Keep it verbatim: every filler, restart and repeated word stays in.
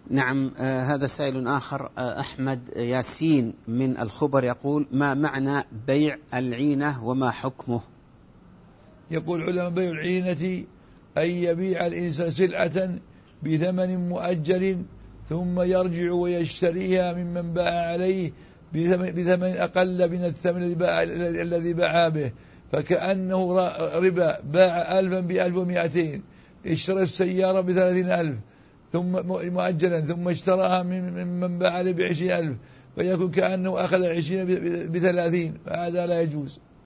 نعم. آه هذا سائل آخر، آه أحمد ياسين من الخبر يقول: ما معنى بيع العينة وما حكمه؟ يقول علماء: بيع العينة أن يبيع الإنسان سلعة بثمن مؤجل ثم يرجع ويشتريها ممن باع عليه بثمن أقل من الثمن الذي باع به، فكأنه ربا. باع ألفا بألف ومئتين، اشترى السيارة بثلاثين ألف ثم مؤجلا، ثم اشتراها ممن باع عليه بعشرين ألف، فيكون كأنه أخذ عشرين بثلاثين، فهذا لا يجوز.